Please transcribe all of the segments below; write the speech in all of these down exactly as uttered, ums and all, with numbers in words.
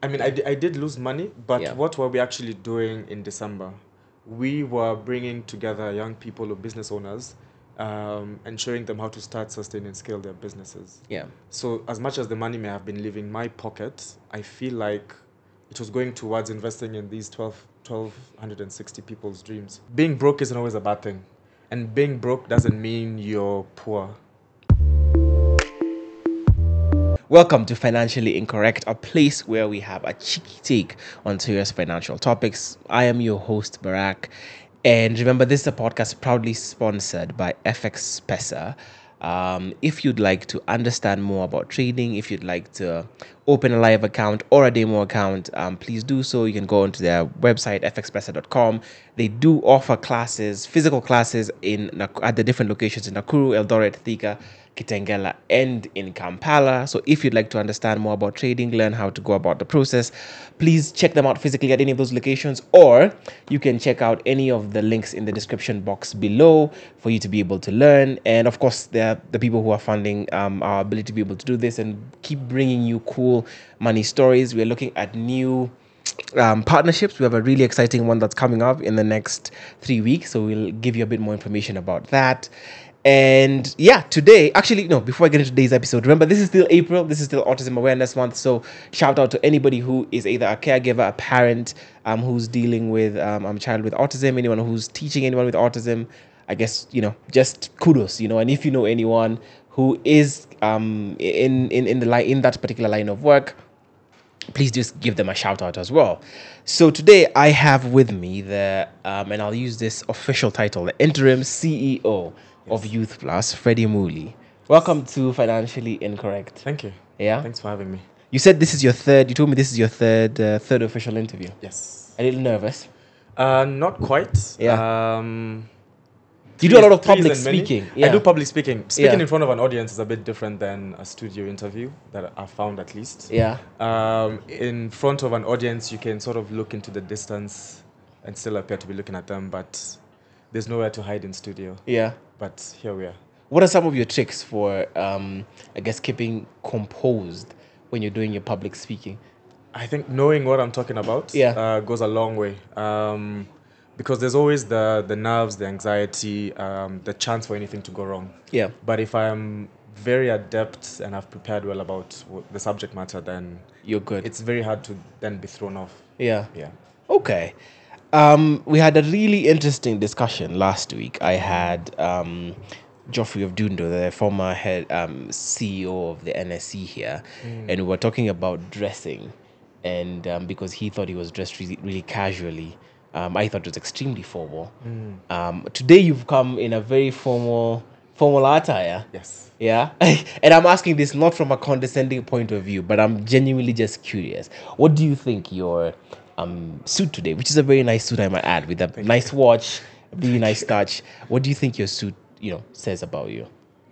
I mean, I, di- I did lose money, but Yeah. what were we actually doing in December? We were bringing together young people or business owners, um, and showing them how to start, sustain, and scale their businesses. Yeah. So, as much as the money may have been leaving my pocket, I feel like it was going towards investing in these twelve, twelve sixty people's dreams. Being broke isn't always a bad thing. And being broke doesn't mean you're poor. Welcome to Financially Incorrect, a place where we have a cheeky take on serious financial topics. I am your host, Barack. And remember, this is a podcast proudly sponsored by F X Pesa. Um, if you'd like to understand more about trading, if you'd like to open a live account or a demo account, um, please do so. You can go onto their website, f x pesa dot com. They do offer classes, physical classes in at the different locations in Nakuru, Eldoret, Thika, Kitengela, and in Kampala. So if you'd like to understand more about trading, learn how to go about the process, please check them out physically at any of those locations, or you can check out any of the links in the description box below for you to be able to learn. And of course, there are the people who are funding um, our ability to be able to do this and keep bringing you cool money stories. We're looking at new um, partnerships. We have a really exciting one that's coming up in the next three weeks. So we'll give you a bit more information about that. And yeah, today, actually, no, before I get into today's episode, remember, this is still April. This is still Autism Awareness Month. So shout out to anybody who is either a caregiver, a parent, um, who's dealing with um, a child with autism, anyone who's teaching anyone with autism. I guess, you know, just kudos, you know, and if you know anyone who is um, in, in, in the line, in that particular line of work, please just give them a shout out as well. So today I have with me the, um, and I'll use this official title, the interim C E O of Youth Plus, Freddie Mooley. Welcome to Financially Incorrect. Thank you. Yeah. Thanks for having me. You said this is your third. You told me this is your third, uh, third official interview. Yes. A little nervous. Uh, not quite. Yeah. Um, You do a lot of threes public and many. speaking. I Yeah. do public speaking. Speaking Yeah. in front of an audience is a bit different than a studio interview that I found, at least. Yeah. Um, in front of an audience, you can sort of look into the distance and still appear to be looking at them, but there's nowhere to hide in studio. Yeah. But here we are. What are some of your tricks for, um, I guess, keeping composed when you're doing your public speaking? I think knowing what I'm talking about Yeah. uh, goes a long way. Um, because there's always the the nerves, the anxiety, um, the chance for anything to go wrong. Yeah. But if I'm very adept and I've prepared well about the subject matter, then You're good. it's very hard to then be thrown off. Yeah. Yeah. Okay. Um, we had a really interesting discussion last week. I had um, Geoffrey of Dundo, the former head um, C E O of the N S C here, Mm. and we were talking about dressing, and um, because he thought he was dressed really, really casually, um, I thought it was extremely formal. Mm. Um, today you've come in a very formal, formal attire. Yes. Yeah. And I'm asking this not from a condescending point of view, but I'm genuinely just curious. What do you think your um, suit today, which is a very nice suit, I might add, with a Thank nice you. watch, a really Thank nice you. touch, what do you think your suit, you know, says about you?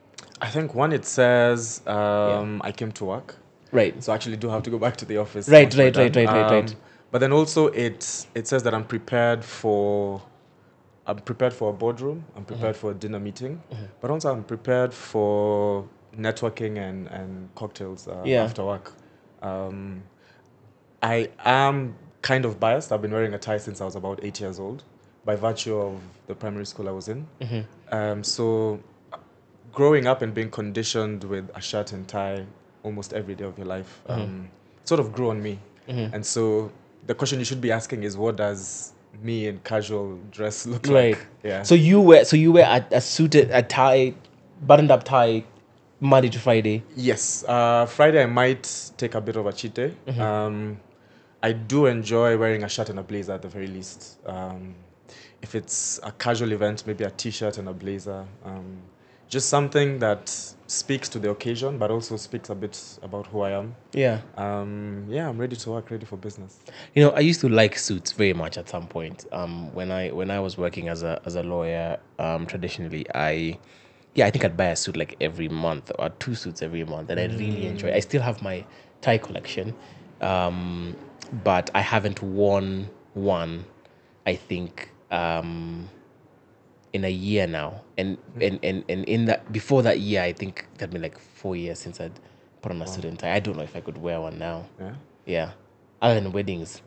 I think one, it says um, I came to work. Right. So I actually do have to go back to the office. Right, once we're right, right, done. right, right, right. Um, But then also it it says that I'm prepared for I'm prepared for a boardroom. I'm prepared for a dinner meeting, but also I'm prepared for networking and and cocktails uh, Yeah. after work. Um, I am kind of biased. I've been wearing a tie since I was about eight years old, by virtue of the primary school I was in. Um, so growing up and being conditioned with a shirt and tie almost every day of your life um, sort of grew on me. And so the question you should be asking is, what does me in casual dress look Right. like? Yeah. So you wear so you wear a, a suited a tie, buttoned up tie, Monday to Friday. Yes. Uh, Friday I might take a bit of a cheat day. Um, I do enjoy wearing a shirt and a blazer at the very least. Um, if it's a casual event, maybe a t-shirt and a blazer. Um, just something that speaks to the occasion, but also speaks a bit about who I am. Yeah. Um, yeah, I'm ready to work, ready for business. You know, I used to like suits very much at some point. Um, when I when I was working as a as a lawyer, um, traditionally, I, yeah, I think I'd buy a suit like every month or two suits every month, and I really enjoy. I still have my tie collection, um, but I haven't worn one. I think um, in a year now, and and and and in that before that year, I think it had been like four years since I'd put on a suit and tie. I don't know if I could wear one now. Yeah. Yeah. other than weddings?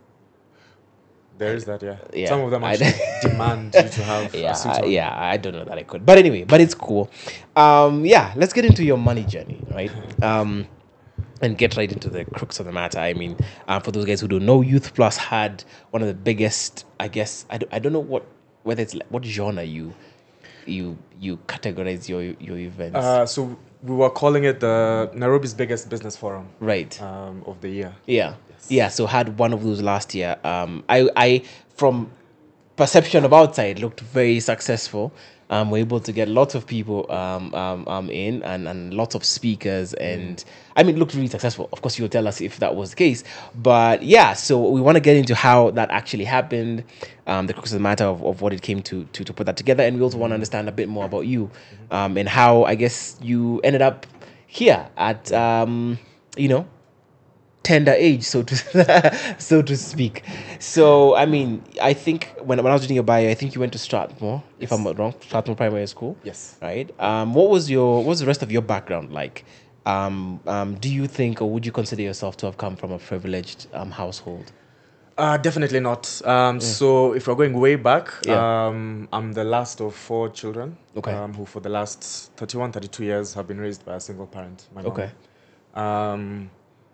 There is that, yeah. Yeah, Some of them I- actually demand you to have yeah, a suit I- on. yeah. I don't know that I could, but anyway, but it's cool. Um, yeah, let's get into your money journey, right? Um, and get right into the crux of the matter. I mean, uh, for those guys who don't know, Youth Plus had one of the biggest, I guess, I don't, I don't know what whether it's like, what genre you you you categorize your your events, Uh, so we were calling it the Nairobi's biggest business forum right? um, of the year. Yeah. Yes. Yeah. So had one of those last year. Um, I, I, from perception of outside, looked very successful. Um, we're able to get lots of people um, um, um in and, and lots of speakers, and I mean, it looked really successful. Of course, you'll tell us if that was the case. But yeah, so we want to get into how that actually happened, um, the crux of the matter of, of what it came to, to to put that together, and we also want to understand a bit more about you, um, and how I guess you ended up here at um, you know, tender age, so to so to speak. So I mean, I think when, when I was reading your bio, I think you went to Strathmore, if I'm not wrong, Strathmore Primary School. Yes. Right. Um, what was your what was the rest of your background like? Um, um, do you think, or would you consider yourself to have come from a privileged um, household? Uh, definitely not. Um, So if we're going way back, Yeah. um, I'm the last of four children Okay. um, who for the last thirty-one, thirty-two years have been raised by a single parent, my mom. Okay. Um,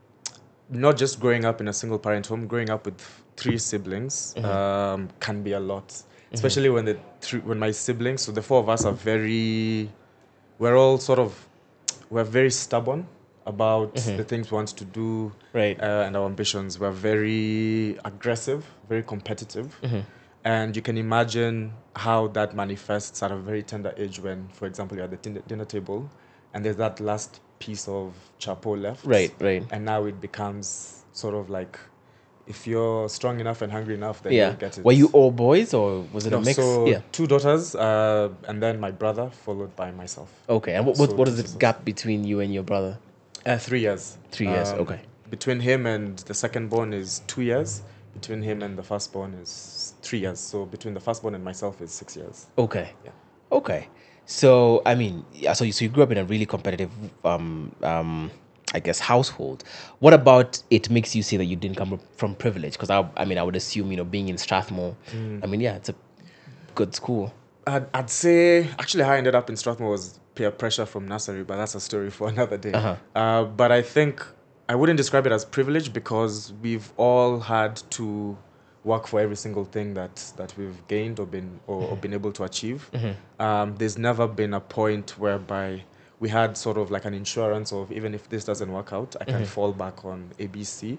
not just growing up in a single parent home, growing up with three siblings um, can be a lot, especially when the three, when my siblings, so the four of us are very, we're all sort of, we're very stubborn about the things we want to do Right. uh, and our ambitions. We're very aggressive, very competitive. And you can imagine how that manifests at a very tender age when, for example, you're at the din- dinner table and there's that last piece of chapo left. Right. Right. And now it becomes sort of like, if you're strong enough and hungry enough, then Yeah. you'll get it. Were you all boys, or was it No, a mix? so Yeah. two daughters, uh, and then my brother, followed by myself. Okay. And what what, So what two is the sisters. gap between you and your brother? Uh, three years. Three years, okay. Between him and the second born is two years. Between him and the firstborn is three years. So between the firstborn and myself is six years. Okay. Yeah. Okay. So I mean, yeah. So you, so you grew up in a really competitive, um, um, I guess, household. What about it makes you say that you didn't come from privilege? Because I, I mean, I would assume, you know, being in Strathmore. I mean, yeah, it's a good school. I'd, I'd say actually how I ended up in Strathmore was peer pressure from nursery, but that's a story for another day. Uh-huh. Uh, but I think I wouldn't describe it as privilege because we've all had to work for every single thing that, that we've gained or been or, or been able to achieve. Um, there's never been a point whereby we had sort of like an insurance of even if this doesn't work out, I can fall back on A B C.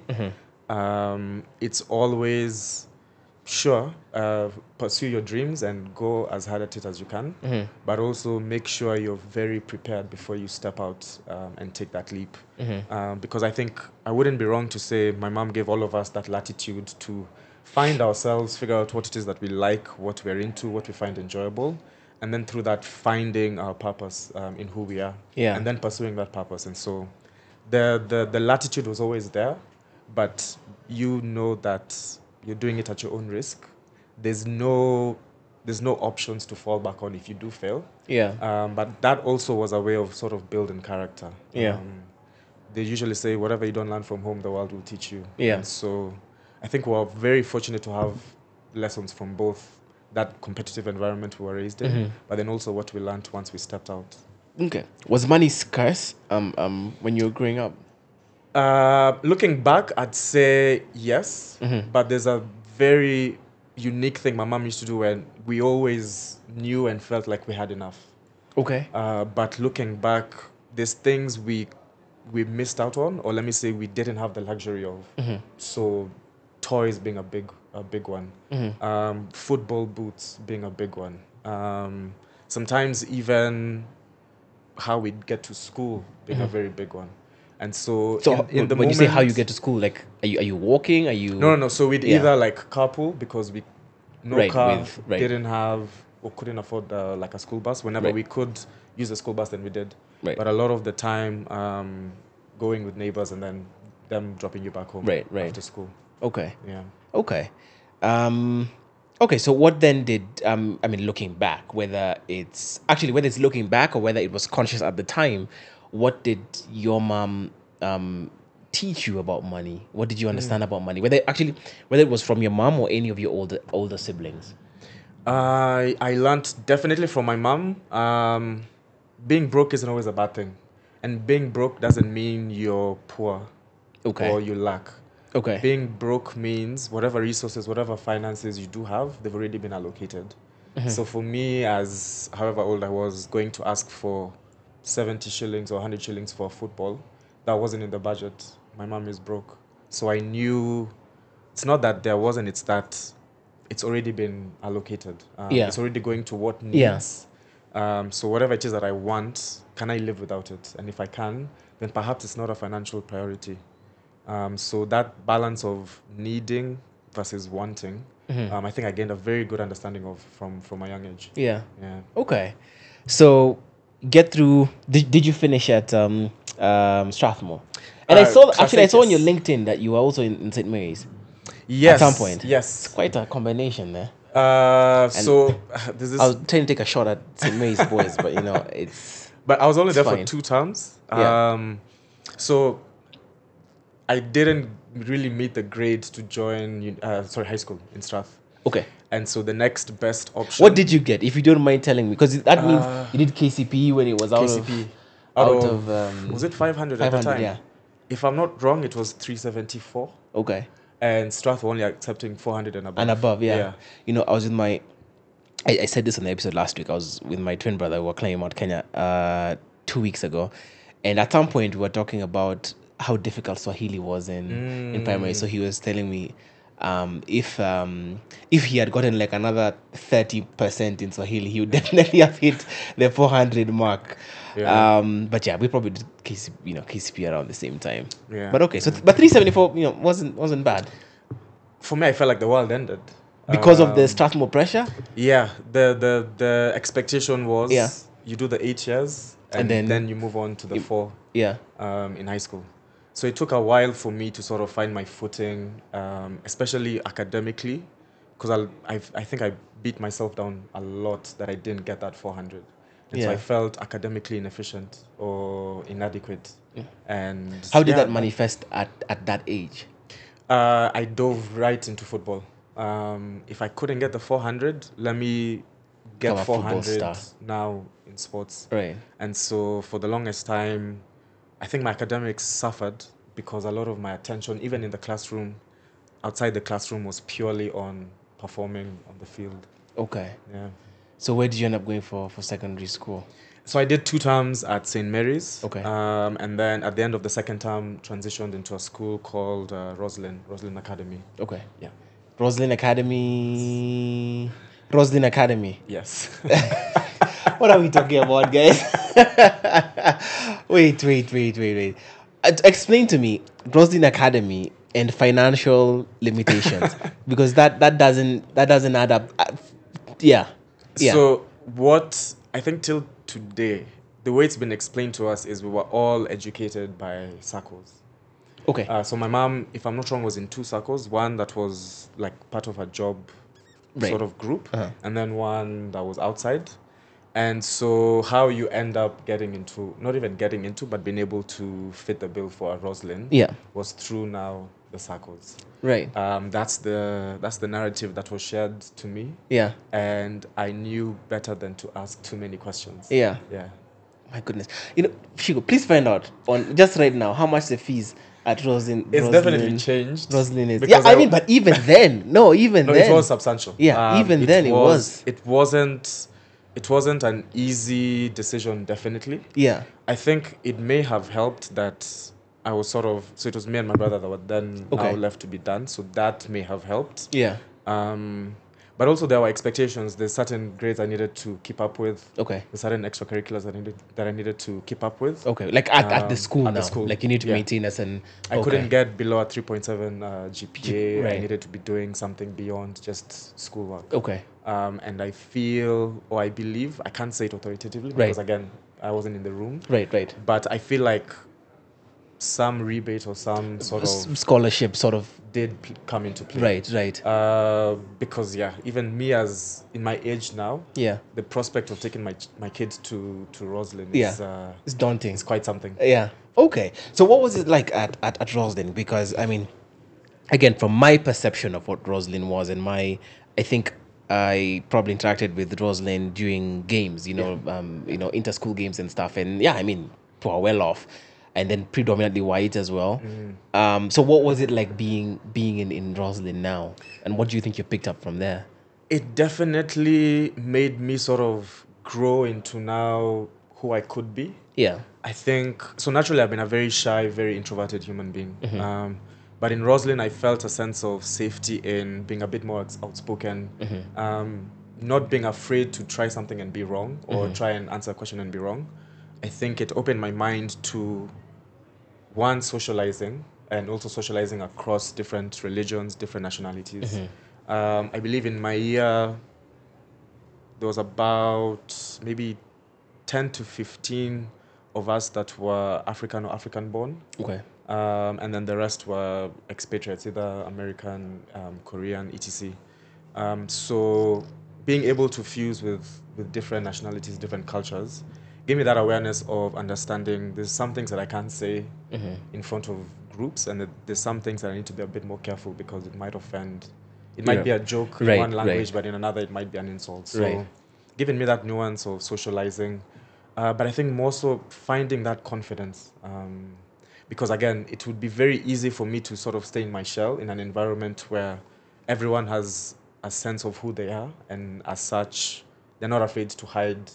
Um, it's always sure, uh, pursue your dreams and go as hard at it as you can, but also make sure you're very prepared before you step out um, and take that leap. Um, because I think I wouldn't be wrong to say my mom gave all of us that latitude to find ourselves, figure out what it is that we like, what we're into, what we find enjoyable, and then through that finding our purpose um, in who we are, Yeah. and then pursuing that purpose. And so the, the, the latitude was always there, but you know that you're doing it at your own risk. There's no there's no options to fall back on if you do fail. Yeah. Um, but that also was a way of sort of building character. Yeah. Um, they usually say whatever you don't learn from home, the world will teach you. Yeah. And so I think we're very fortunate to have lessons from both that competitive environment we were raised in, but then also what we learned once we stepped out. Okay. Was money scarce um um when you were growing up? Uh, looking back, I'd say yes, but there's a very unique thing my mom used to do when we always knew and felt like we had enough. Okay. Uh, but looking back, there's things we we missed out on, or let me say we didn't have the luxury of. So, toys being a big a big one, um, football boots being a big one. Um, sometimes even how we get to school being a very big one. And so, So in, in the when moment, you say how you get to school, like, are you are you walking? Are you no, no, no. So we'd Yeah. either like carpool because we no Right, car, with- right. didn't have or couldn't afford uh, like a school bus. Whenever Right. we could use a school bus, then we did. Right. But a lot of the time, um, going with neighbors and then them dropping you back home Right, right. after school. Okay. Yeah. Okay. Um, okay. So what then did um, I mean, looking back, whether it's actually whether it's looking back or whether it was conscious at the time, what did your mom um, teach you about money? What did you understand about money? Whether actually, whether it was from your mom or any of your older older siblings. I I learned definitely from my mom. Um, being broke isn't always a bad thing, and being broke doesn't mean you're poor Okay. or you lack. Okay. Being broke means whatever resources, whatever finances you do have, they've already been allocated. So for me, as however old I was, going to ask for seventy shillings or one hundred shillings for football, that wasn't in the budget. My mom is broke. So I knew it's not that there wasn't, it's that it's already been allocated. Um, Yeah. It's already going to what Yeah. needs. Um, so whatever it is that I want, can I live without it? And if I can, then perhaps it's not a financial priority. Um, so that balance of needing versus wanting, um, I think I gained a very good understanding of from from a young age. Yeah. Yeah. Okay. So get through. Did, did you finish at um, um, Strathmore? And I Uh, saw Class actually I eight, saw on your yes. LinkedIn that you were also in, in Saint Mary's Yes. at some point. It's Yes. quite a combination there. Uh, so this is. I was trying to take a shot at Saint Mary's boys, but you know it's. But I was only It's there fine. for two terms. Yeah. Um, so I didn't really meet the grade to join. uni- Uh, sorry, high school in Strath. Okay. And so the next best option. What did you get, if you don't mind telling me? Because that means Uh, you did K C P when it was out K C of P out of, um, was it five hundred at the 500, time? yeah. If I'm not wrong, it was three seventy-four, Okay. and Strath were only accepting four hundred and above. And above, yeah. Yeah. You know, I was in my. I, I said this on the episode last week. I was with my twin brother. We were climbing Mount Kenya uh, two weeks ago, and at some point we were talking about how difficult Swahili was in in primary. So he was telling me. Um, if um, if he had gotten like another thirty percent in Swahili, he would definitely have hit the four hundred mark. Yeah. Um, but yeah, we probably did K C, you know, K C P around the same time. Yeah. But okay, so th- but three seventy-four, you know, wasn't wasn't bad For me, I felt like the world ended because of the Um, Strathmore pressure. Yeah, the the the expectation was Yeah. you do the eight years and, And then- then, you move on to the four Yeah. um, in high school. So it took a while for me to sort of find my footing, um, especially academically, because I I think I beat myself down a lot that I didn't get that four hundred, and so Yeah. I felt academically inefficient or inadequate. And How did yeah, that manifest at, at that age? Uh, I dove right into football. Um, if I couldn't get the four hundred, let me get Become a football four hundred star. now in sports. Right. And so for the longest time, I think my academics suffered because a lot of my attention, even in the classroom, outside the classroom, was purely on performing on the field. Okay. Yeah. So where did you end up going for, for secondary school? So I did two terms at Saint Mary's. Okay. Um, and then at the end of the second term, transitioned into a school called uh, Roslyn, Roslyn Academy. Okay. Yeah. Roslyn Academy. Roslyn Academy. Yes. What are we talking about, guys? wait, wait, wait, wait, wait. Uh, explain to me Roslyn Academy and financial limitations, because that that doesn't that doesn't add up. Uh, yeah. Yeah. So what I think till today, the way it's been explained to us is we were all educated by circles. okay. Uh, so my mom, if I'm not wrong, was in two circles. One that was like part of her job Right. sort of group, Uh-huh. and then one that was outside. And so how you end up getting into, not even getting into, but being able to fit the bill for a Roslyn Yeah. was through now the circles. Right. Um, that's the that's the narrative that was shared to me, Yeah. and I knew better than to ask too many questions. Yeah. Yeah. My goodness. You know, Shigo, please find out on just right now how much the fees at Roslyn. It's Roslyn, definitely changed. Roslyn is. Yeah, because I mean, but even then, no, even no, then, it was substantial. Yeah, even then it was. It wasn't. It wasn't an easy decision. Definitely. yeah, I think it may have helped that I was sort of. So it was me and my brother that were then Okay. now left to be done. So that may have helped. yeah, Um, but also there were expectations. There's certain grades I needed to keep up with. okay, There's certain extracurriculars that I needed that I needed to keep up with. okay. Like at, at the Um, school at now, the school, like you need to yeah. maintain as an. I okay. couldn't get below a three point seven uh, G P A. Right. I needed to be doing something beyond just schoolwork. Okay, Um, and I feel, or I believe, I can't say it authoritatively Right. because again, I wasn't in the room. right, right. But I feel like some rebate or some sort S- of scholarship, sort of. did pl- come into play. Right, right. Uh, because yeah, even me as in my age now, yeah, the prospect of taking my ch- my kids to to Roslyn Yeah. is uh, it's daunting. is quite something. Yeah. Okay. So what was it like at, at, at Roslyn? Because I mean, again, from my perception of what Roslyn was and my, I think I probably interacted with Roslyn during games, you know, um, you know, inter-school games and stuff. And yeah, I mean, we're well off, and then predominantly white as well. Um, so what was it like being being in, in Roslyn now? And what do you think you picked up from there? It definitely made me sort of grow into now who I could be. Yeah. I think so. Naturally, I've been a very shy, very introverted human being. Um, but in Roslyn, I felt a sense of safety in being a bit more outs- outspoken, um, not being afraid to try something and be wrong or try and answer a question and be wrong. I think it opened my mind to one, socializing, and also socializing across different religions, different nationalities. Um, I believe in my year, there was about maybe ten to fifteen of us that were African or African born. Okay. Um, and then the rest were expatriates, either American, um, Korean, et cetera. Um, so being able to fuse with, with different nationalities, different cultures, gave me that awareness of understanding there's some things that I can't say in front of groups, and that there's some things that I need to be a bit more careful because it might offend. It might Yeah. be a joke in Right, one language, right. but in another it might be an insult. So Right. giving me that nuance of socializing, uh, but I think more so finding that confidence. Um, because again, it would be very easy for me to sort of stay in my shell in an environment where everyone has a sense of who they are, and as such, they're not afraid to hide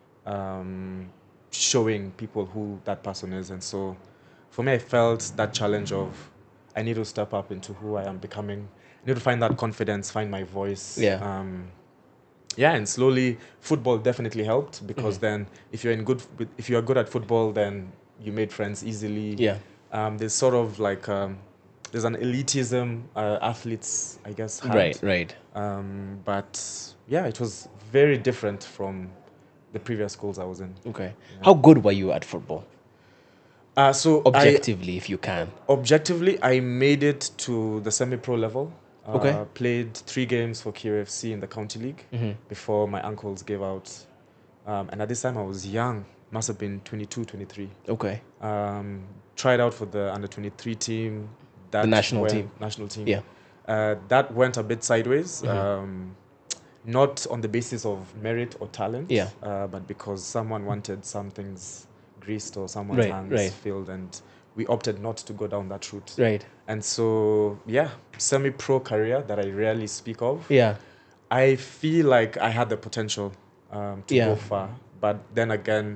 um, showing people who that person is. And so for me, I felt that challenge of I need to step up into who I am becoming. I need to find that confidence, find my voice. Yeah. Um, yeah, and slowly football definitely helped because then if you're in good, with- if you are good at football, then you made friends easily. Yeah. Um, there's sort of like um, there's an elitism uh, athletes, I guess, had. Right. Right. Um, but yeah, it was very different from the previous schools I was in. Okay. How good were you at football? Uh, so Objectively, if you can. I objectively I made it to the semi-pro level. Uh, Okay. Played three games for Q F C in the county league before my uncles gave out. Um, and at this time I was young, must have been twenty-two, twenty-three. Okay. Um, tried out for the under twenty-three team. That national went- team. National team. Yeah. Uh, that went a bit sideways. Um, not on the basis of merit or talent, Yeah. uh, but because someone wanted some things greased or someone's Right, hands right. filled, and we opted not to go down that route. Right. And so, yeah, semi-pro career that I rarely speak of. Yeah. I feel like I had the potential um, to Yeah. go far, but then again,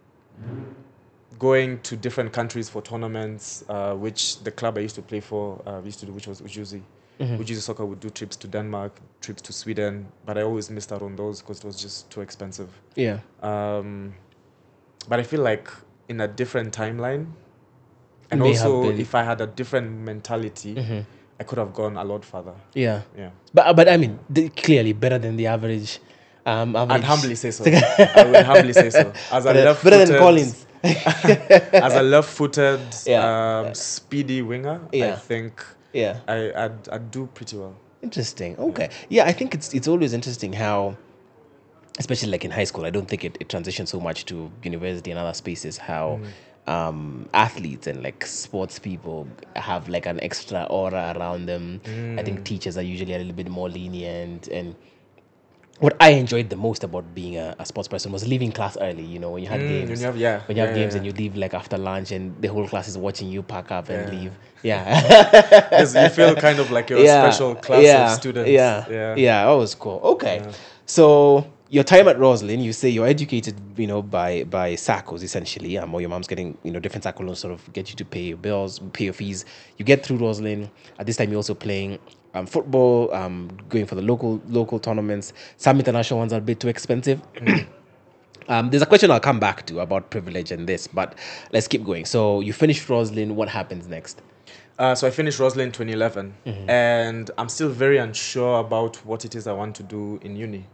going to different countries for tournaments, uh, which the club I used to play for uh, used to do, which was Ujuzi. Ujuzi Soccer would do trips to Denmark, trips to Sweden, but I always missed out on those because it was just too expensive. Yeah. Um, but I feel like in a different timeline, and May have also been. if I had a different mentality, I could have gone a lot further. Yeah. Yeah. But but I mean, the, clearly better than the average. Um, average. I'd humbly say so. I would humbly say so. As a better, left better than Collins. as a left-footed, Yeah. um, speedy winger, I Yeah. think Yeah. I, I'd, I'd do pretty well. Interesting. Okay. Yeah, I think it's it's always interesting how, especially like in high school, I don't think it, it transitions so much to university and other spaces, how um, athletes and like sports people have like an extra aura around them. I think teachers are usually a little bit more lenient. And what I enjoyed the most about being a, a sports person was leaving class early, you know, when you had Mm, games. when you have- yeah, When you have yeah, games yeah, and you leave like after lunch and the whole class is watching you pack up and Yeah. leave. Yeah. Because you feel kind of like you're a special class yeah, of students. Yeah, Yeah. yeah, that was cool. Okay, so your time at Roslyn, you say you're educated, you know, by by SACCOs essentially, um, or your mom's getting, you know, different SACCO loans sort of get you to pay your bills, pay your fees. You get through Roslyn. At this time, you're also playing um, football, um, going for the local local tournaments. Some international ones are a bit too expensive. Um, there's a question I'll come back to about privilege and this, but let's keep going. So you finished Roslyn. What happens next? Uh, so I finished Roslyn in twenty eleven, and I'm still very unsure about what it is I want to do in uni.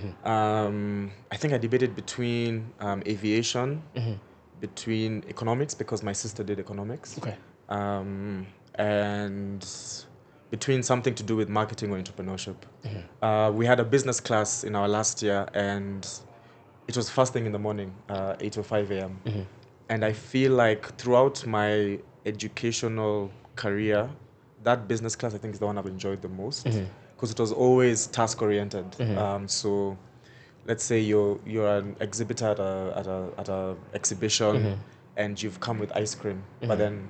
Um, I think I debated between um, aviation, between economics, because my sister did economics, Okay. um, and between something to do with marketing or entrepreneurship. Uh, we had a business class in our last year, and it was first thing in the morning, uh, eight or five a.m. and I feel like throughout my educational career, that business class I think is the one I've enjoyed the most because it was always task oriented. Um, so let's say you're you're an exhibitor at a at a at a exhibition and you've come with ice cream, but then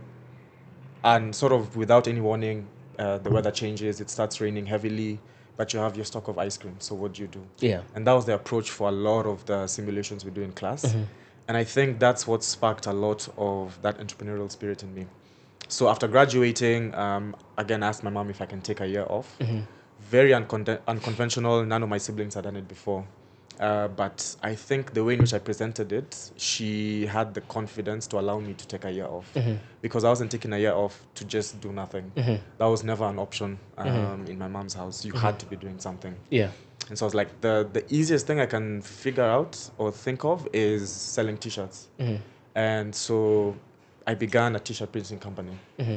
and sort of without any warning, uh, the weather changes, it starts raining heavily, but you have your stock of ice cream. So what do you do? Yeah. And that was the approach for a lot of the simulations we do in class. And I think that's what sparked a lot of that entrepreneurial spirit in me. So after graduating, um, again, I asked my mom if I can take a year off. Very uncon- unconventional. None of my siblings had done it before. Uh, but I think the way in which I presented it, she had the confidence to allow me to take a year off. Because I wasn't taking a year off to just do nothing. That was never an option um, in my mom's house. You had to be doing something. Yeah. And so I was like, the, the easiest thing I can figure out or think of is selling T-shirts. And so I began a T-shirt printing company.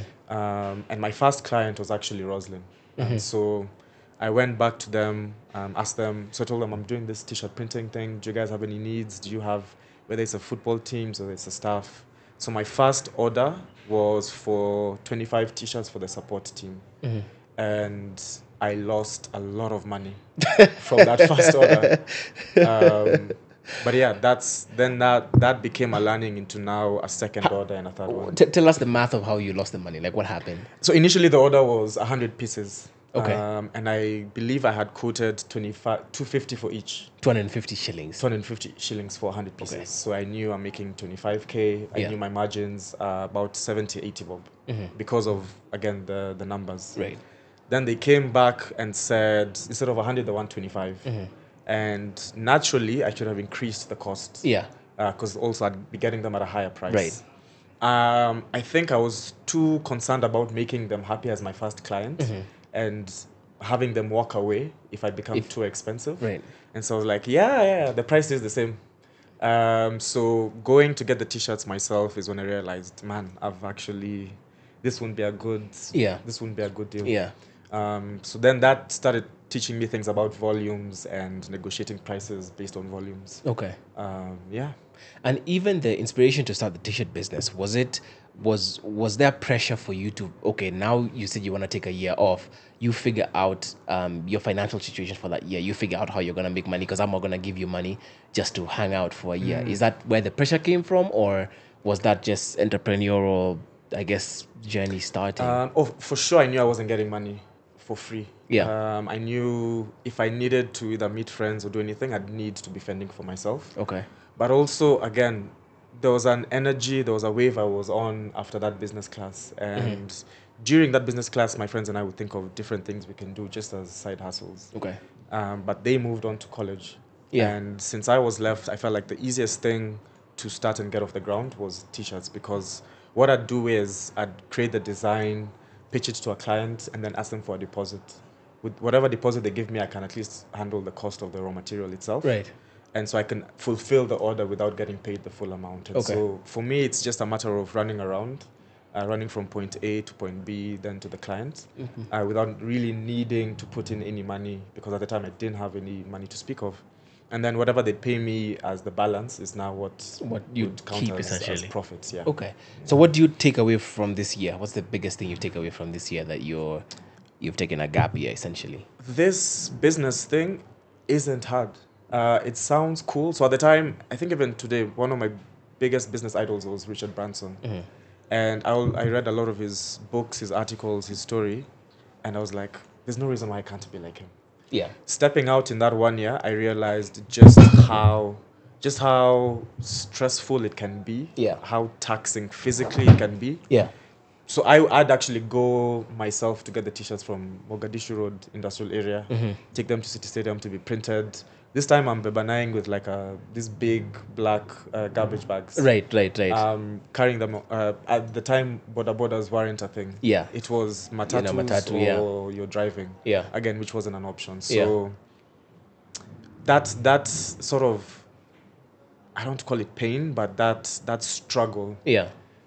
Um, and my first client was actually Roslyn. And so I went back to them, um, asked them, so I told them, I'm doing this T-shirt printing thing. Do you guys have any needs? Do you have, whether it's a football team, or it's a staff? So my first order was for twenty-five T-shirts for the support team. And I lost a lot of money from that first order. Um, but yeah, that's then that that became a learning into now a second order and a third one. T- tell us the math of how you lost the money. Like what happened? So initially the order was one hundred pieces. Okay. Um, and I believe I had quoted twenty-five, two hundred fifty for each. two hundred fifty shillings. two hundred fifty shillings for one hundred pieces. Okay. So I knew I'm making twenty-five K. I Yeah. knew my margins are about seventy, eighty bob because of, again, the, the numbers. Right. Then they came back and said, instead of one hundred, they want twenty-five. And naturally, I should have increased the cost. Yeah. Because also I'd be getting them at a higher price. Right. Um, I think I was too concerned about making them happy as my first client and having them walk away if I become If- too expensive. Right. And so I was like, yeah, yeah, the price is the same. Um, so going to get the T-shirts myself is when I realized, man, I've actually, this wouldn't be a good, Yeah. this wouldn't be a good deal. Yeah. Um, so then that started teaching me things about volumes and negotiating prices based on volumes. Okay. Um, yeah. And even the inspiration to start the t-shirt business, was it was was there pressure for you to, okay, now you said you want to take a year off, you figure out um, your financial situation for that year, you figure out how you're going to make money, because I'm not going to give you money just to hang out for a year. Is that where the pressure came from, or was that just entrepreneurial, I guess, journey starting? Um, oh, for sure, I knew I wasn't getting money for free. Yeah. Um, I knew if I needed to either meet friends or do anything, I'd need to be fending for myself. Okay. But also, again, there was an energy, there was a wave I was on after that business class. And during that business class, my friends and I would think of different things we can do just as side hustles. Okay. Um, but they moved on to college. Yeah. And since I was left, I felt like the easiest thing to start and get off the ground was T-shirts, because what I'd do is I'd create the design, pitch it to a client, and then ask them for a deposit. With whatever deposit they give me, I can at least handle the cost of the raw material itself. Right. And so I can fulfill the order without getting paid the full amount. And Okay. so for me, it's just a matter of running around, uh, running from point A to point B, then to the client, uh, without really needing to put in any money, because at the time I didn't have any money to speak of. And then whatever they pay me as the balance is now what, What you would count keep, as, as essentially. profits. Yeah. Okay. So what do you take away from this year? What's the biggest thing you take away from this year that you're you've taken a gap year, essentially? This business thing isn't hard. Uh, it sounds cool. So at the time, I think even today, one of my biggest business idols was Richard Branson. And I, I read a lot of his books, his articles, his story. And I was like, there's no reason why I can't be like him. Yeah. Stepping out in that one year, I realized just how just how stressful it can be. Yeah. How taxing physically it can be. Yeah. So I, I'd actually go myself to get the T-shirts from Mogadishu Road industrial area, take them to City Stadium to be printed. This time I'm bebanaing with like a this big black uh, garbage bags. Right, right, right. Um, carrying them. Uh, at the time, border borders weren't a thing. Yeah. It was matatus matatu, or you're driving. Yeah. Again, which wasn't an option. So Yeah. that that sort of, I don't call it pain, but that that struggle Yeah.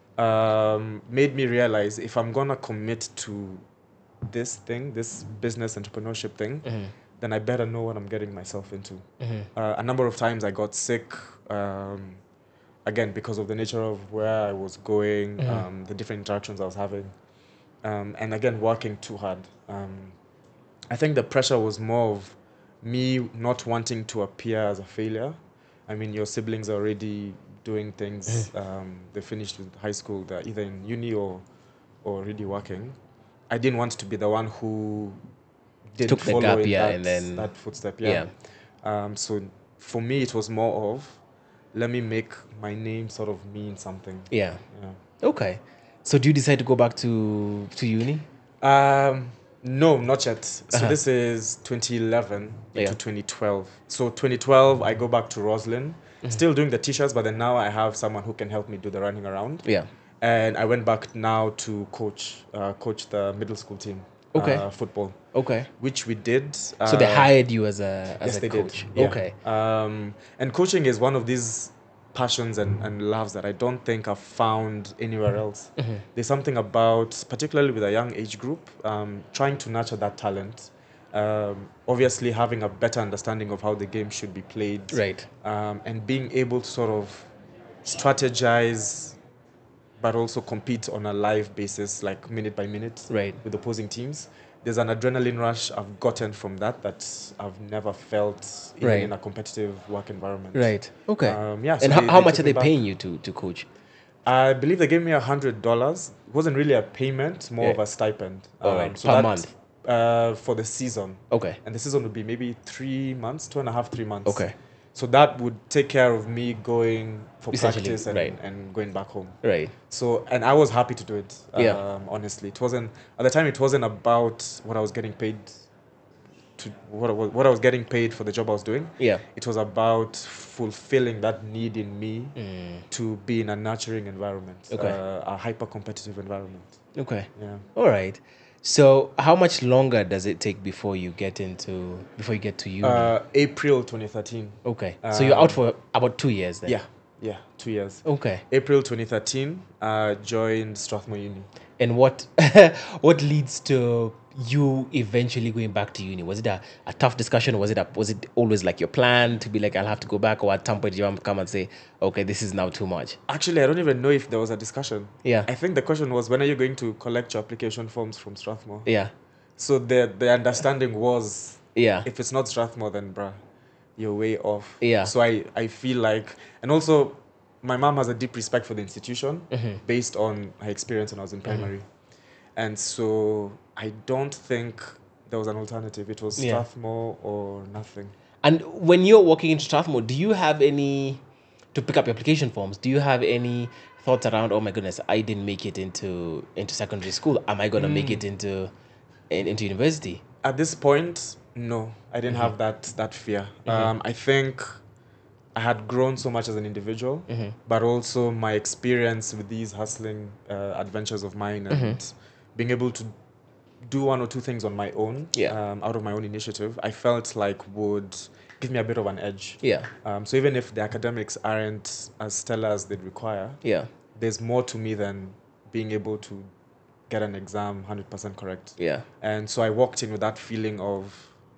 um, made me realize if I'm gonna commit to this thing, this business entrepreneurship thing, then I better know what I'm getting myself into. Uh, a number of times I got sick. Um, again, because of the nature of where I was going, um, the different interactions I was having, um, and again, working too hard. Um, I think the pressure was more of me not wanting to appear as a failure. I mean, your siblings are already doing things. Um, they finished with high school. They're either in uni or, or already working. I didn't want to be the one who didn't Took the follow gap in year that, and then- that footstep. Yeah. Um, so for me, it was more of, let me make my name sort of mean something. Yeah. Yeah. Okay. So do you decide to go back to to uni? Um, no, not yet. So Uh-huh. this is twenty eleven into Yeah. twenty twelve. So twenty twelve, I go back to Roslyn, still doing the t-shirts, but then now I have someone who can help me do the running around. Yeah. And I went back now to coach, uh, coach the middle school team. Okay. Uh, football, Okay. which we did. So they uh, hired you as a as yes, a they coach. did. Yeah. Okay. Um, and coaching is one of these passions and, and loves that I don't think I've found anywhere else. There's something about, particularly with a young age group, um, trying to nurture that talent. Um, obviously, having a better understanding of how the game should be played. Right. Um, and being able to sort of strategize, but also compete on a live basis, like minute by minute, Right. with opposing teams. There's an adrenaline rush I've gotten from that that I've never felt even Right. in a competitive work environment. Right. Okay. Um, yeah. And so how, they- how they much took are me they back. paying you to to coach? I believe they gave me a hundred dollars. It wasn't really a payment, more Yeah. of a stipend. All right. Per that, month? Uh, for the season. Okay. And the season would be maybe three months, two and a half, three months. Okay. So that would take care of me going for Essentially, practice and, right. and going back home. Right. So, and I was happy to do it. Yeah. Um, honestly, it wasn't at the time. It wasn't about what I was getting paid to what I was, what I was getting paid for the job I was doing. Yeah. It was about fulfilling that need in me Mm. to be in a nurturing environment, Okay. uh, a hyper competitive environment. Okay. Yeah. All right. So how much longer does it take before you get into before you get to uni? Uh, April twenty thirteen. okay. So you're out um, for about two years then. Yeah, yeah, two years. Okay. April twenty thirteen, uh, joined Strathmore Uni. And what what leads to you eventually going back to uni? Was it a, a tough discussion? Or was it a, was it always like your plan to be like, I'll have to go back, or at some point you come and say, okay, this is now too much? Actually, I don't even know if there was a discussion. Yeah. I think the question was, when are you going to collect your application forms from Strathmore? Yeah. So the the understanding was, Yeah. if it's not Strathmore, then bruh, you're way off. Yeah. So I, I feel like, and also my mom has a deep respect for the institution based on her experience when I was in primary. And so I don't think there was an alternative. It was Yeah. Strathmore or nothing. And when you're walking into Strathmore, do you have any, to pick up your application forms, do you have any thoughts around, oh my goodness, I didn't make it into into secondary school. Am I going to make it into in, into university? At this point, no, I didn't have that that fear. Um, I think I had grown so much as an individual, but also my experience with these hustling uh, adventures of mine and being able to do one or two things on my own, Yeah. um, out of my own initiative, I felt like would give me a bit of an edge. Yeah. Um, so even if the academics aren't as stellar as they'd require, Yeah. there's more to me than being able to get an exam one hundred percent correct. Yeah. And so I walked in with that feeling of,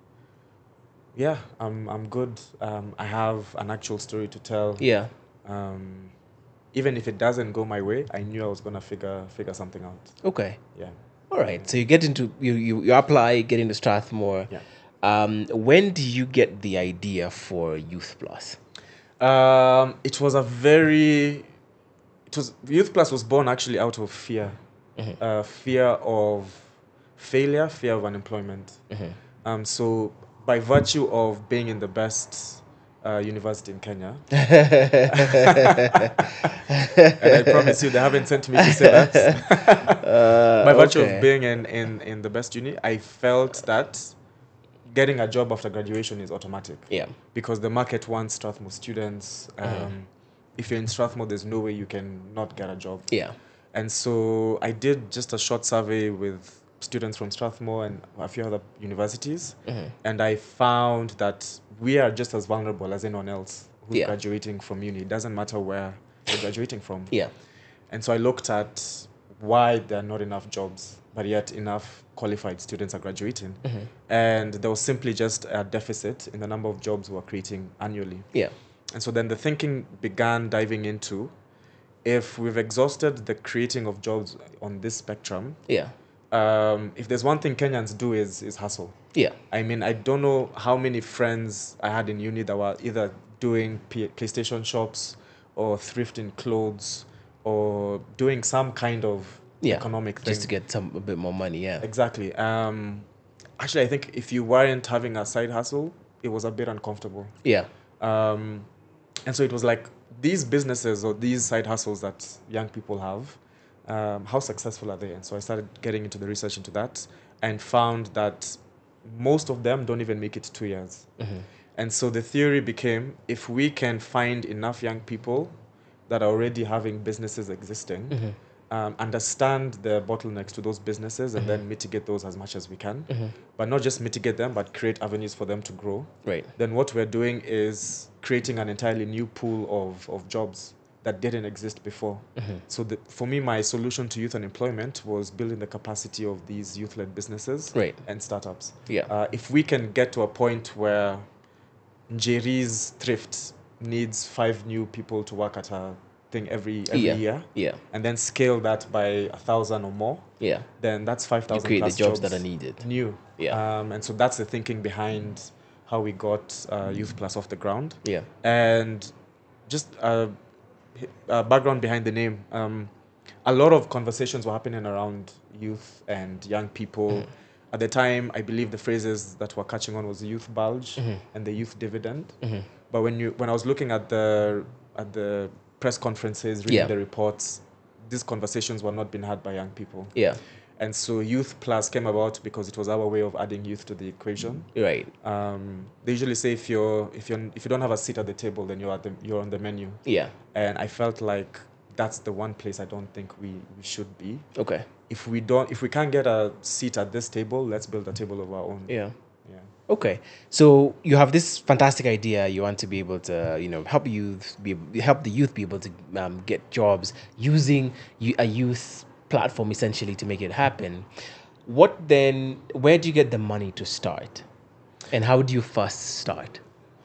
yeah, I'm I'm good. Um, I have an actual story to tell. Yeah. Um, even if it doesn't go my way, I knew I was gonna figure figure something out. Okay. Yeah. All right. So you get into you you, you apply, get into Strathmore. Yeah. Um, when do you get the idea for Youth Plus? Um, it was a very, it was Youth Plus was born actually out of fear, uh, fear of failure, fear of unemployment. Um, so by virtue of being in the best uh, university in Kenya, and I promise you they haven't sent me to say that. By virtue okay. of being in, in, in the best uni, I felt that getting a job after graduation is automatic. Yeah. Because the market wants Strathmore students. Um, If you're in Strathmore, there's no way you can not get a job. Yeah. And so I did just a short survey with students from Strathmore and a few other universities. And I found that we are just as vulnerable as anyone else who's Yeah. graduating from uni. It doesn't matter where you're graduating from. Yeah. And so I looked at why there are not enough jobs, but yet enough qualified students are graduating. And there was simply just a deficit in the number of jobs we were creating annually. Yeah. and so then the thinking began diving into, if we've exhausted the creating of jobs on this spectrum, Yeah. um, if there's one thing Kenyans do is is hustle. Yeah. I mean, I don't know how many friends I had in uni that were either doing P- PlayStation shops or thrifting clothes or doing some kind of Yeah. economic thing. Just to get some a bit more money. Yeah. Exactly. Um, actually, I think if you weren't having a side hustle, it was a bit uncomfortable. Yeah. Um, and so it was like these businesses or these side hustles that young people have, um, how successful are they? And so I started getting into the research into that and found that most of them don't even make it two years. And so the theory became, if we can find enough young people that are already having businesses existing, um, understand the bottlenecks to those businesses and then mitigate those as much as we can, but not just mitigate them, but create avenues for them to grow. Right. Then what we're doing is creating an entirely new pool of, of jobs that didn't exist before. So the, for me, my solution to youth unemployment was building the capacity of these youth-led businesses Right. and startups. Yeah. Uh, if we can get to a point where Njeri's thrift needs five new people to work at her thing every every Yeah. year, Yeah. and then scale that by a thousand or more, Yeah. then that's five You thousand create the plus jobs that are needed. new. Yeah. Um, and so that's the thinking behind how we got uh, Youth Plus off the ground. Yeah. And just uh, hi- uh, background behind the name. Um, a lot of conversations were happening around youth and young people. At the time, I believe the phrases that were catching on was the youth bulge and the youth dividend. But when you when I was looking at the at the press conferences, reading Yeah. the reports, these conversations were not being had by young people. Yeah. And so Youth Plus came about because it was our way of adding youth to the equation. Right. Um, they usually say if you're if you're if you don't have a seat at the table, then you're at the, you're on the menu. Yeah. And I felt like that's the one place I don't think we, we should be. Okay. If we don't if we can't get a seat at this table, let's build a table of our own. Yeah. Yeah. Okay, so you have this fantastic idea. You want to be able to, you know, help youth be help the youth be able to um, get jobs using you- a youth platform essentially to make it happen. What then? Where do you get the money to start, and how do you first start?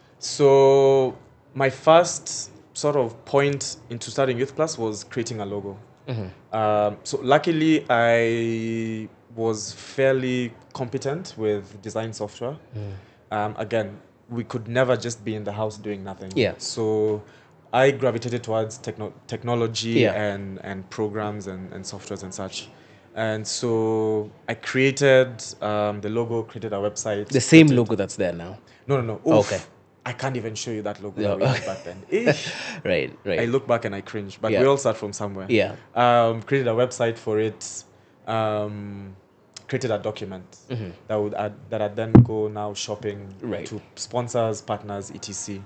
So my first sort of point into starting Youth Plus was creating a logo. Um, so luckily, I was fairly competent with design software. Um, again, we could never just be in the house doing nothing. Yeah. So I gravitated towards techno- technology Yeah. and, and programs and, and softwares and such. And so I created um, the logo, created a website. The same created- logo that's there now. No, no, no. Oof. Okay. I can't even show you that logo No. that we had back then. Eesh. Right. Right. I look back and I cringe, but Yeah. we all start from somewhere. Yeah. Um, created a website for it. Um, created a document that would add, that I'd then go now shopping Right. to sponsors, partners, et cetera.